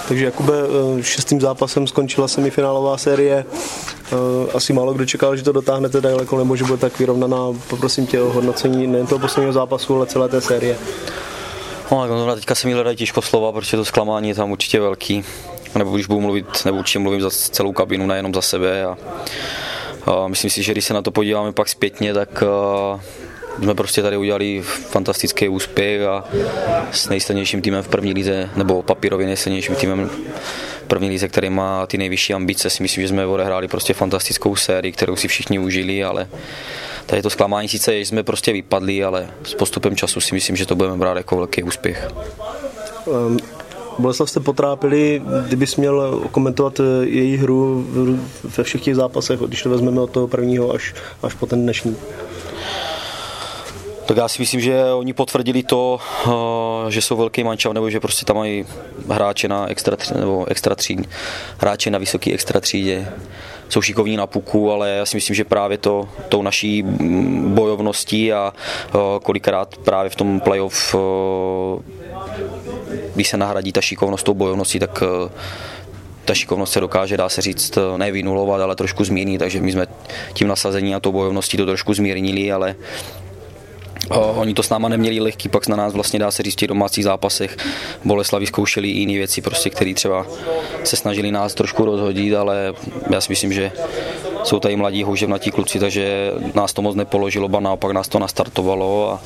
Takže Jakube, 6. zápasem skončila semifinálová série. Asi málo kdo čekal, že to dotáhnete daleko, nebo že bude tak vyrovnaná. Poprosím tě o hodnocení nejen toho posledního zápasu, ale celé té série. No, teďka se mi hledají těžko slova, protože to zklamání je tam určitě velký. Nebo když budu mluvit, nebo určitě mluvím za celou kabinu, nejenom za sebe. A myslím si, že když se na to podíváme pak zpětně, tak jsme prostě tady udělali fantastický úspěch a s nejsilnějším týmem v první lize, nebo papírově nejsilnějším týmem v první lize, který má ty nejvyšší ambice, si myslím, že jsme odehráli prostě fantastickou sérii, kterou si všichni užili, ale tady to zklamání sice je, že jsme prostě vypadli, ale s postupem času si myslím, že to budeme brát jako velký úspěch. Boleslav jste potrápili, kdybys měl komentovat její hru ve všech těch zápasech, když to vezmeme od toho prvního až po ten dnešní. Tak já si myslím, že oni potvrdili to, že jsou velký mančav, nebo že prostě tam mají hráče na extra tříd, hráče na vysoký extra třídě. Jsou šikovní na puku, ale já si myslím, že právě tou naší bojovností a kolikrát právě v tom playoff, když se nahradí ta šikovnost tou bojovností, tak ta šikovnost se dokáže, dá se říct, ne vynulovat, ale trošku zmírnit, takže my jsme tím nasazení a tou bojovností to trošku zmírnili, ale oni to s náma neměli lehký, pak na nás vlastně, dá se říct, v těch domácích zápasech Boleslavi zkoušeli i jiné věci, prostě, které třeba se snažili nás trošku rozhodit, ale já si myslím, že jsou tady mladí houževnatí kluci, takže nás to moc nepoložilo, ba naopak nás to nastartovalo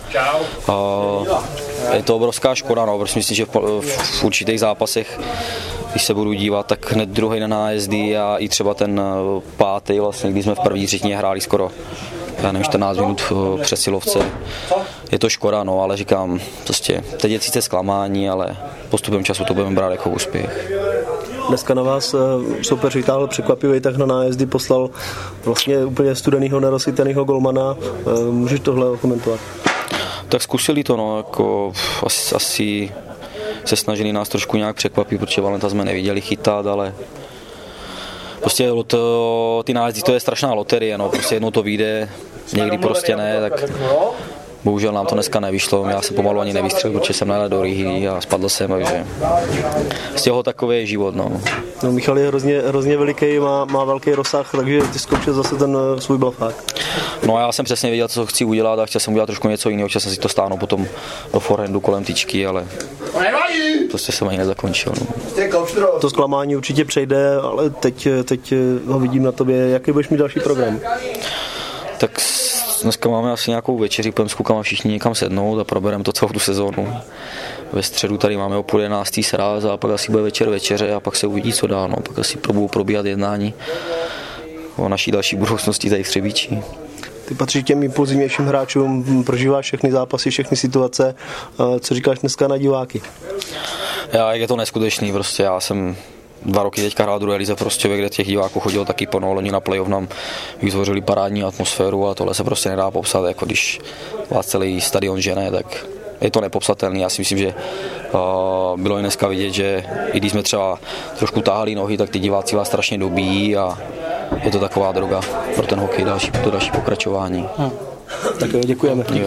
a je to obrovská škoda, no, protože myslím, že v určitých zápasech, když se budu dívat, tak hned druhý na nájezdy a i třeba ten pátý, vlastně, kdy jsme v první třetině hráli skoro 14 minut přesilovce. Je to škoda, no, ale říkám, prostě teď je sice zklamání, ale postupem času to budeme brát jako úspěch. Dneska na vás soupeř vytáhl překvapivý tak na nájezdy, poslal vlastně úplně studenýho, nerozsyteného golmana. Můžeš tohle komentovat? Tak zkusili to, no, jako asi se snažili nás trošku nějak překvapit, protože Valenta jsme neviděli chytat, ale prostě ty nájezdy, to je strašná loterie, no, prostě jednou to vyjde, někdy prostě ne, tak bohužel nám to dneska nevyšlo, já jsem pomalu ani nevystřelil, protože jsem najel do rýhy a spadl jsem, takže z toho takový je život, no. No, Michal je hrozně veliký, má velký rozsah, takže ty zkoušel zase ten svůj blafák. No, já jsem přesně věděl, co chci udělat a chtěl jsem udělat trošku něco jiného, chtěl jsem si to stáhnout potom do forehandu kolem tyčky, ale prostě jsem ani nezakončil. No. To zklamání určitě přejde, ale teď ho vidím na tobě. Jaký budeš mít další program? Tak dneska máme asi nějakou večeři, půjdeme s klukama všichni někam sednout a probereme to celou tu sezónu. Ve středu tady máme o 10:30 sraz a pak asi bude večeře a pak se uvidí, co dál. No. Pak asi budou probíhat jednání o naší další budoucnosti tady v Třebíči. Ty patříš těm impulzivnějším hráčům, prožíváš všechny zápasy, všechny situace. Co říkáš dneska na diváky? Je to neskutečný, prostě já jsem 2 roky teďka hrál druhé lize prostě, kde těch diváků chodilo taky plno, loni na playoff nám vytvořili parádní atmosféru a tohle se prostě nedá popsat, jako když vás celý stadion žene, tak je to nepopsatelný. Já si myslím, že bylo i dneska vidět, že i když jsme třeba trošku táhali nohy, tak ty diváci vás strašně dobíjí a je to taková droga pro ten hokej, pro to další pokračování. Tak jo, děkujeme.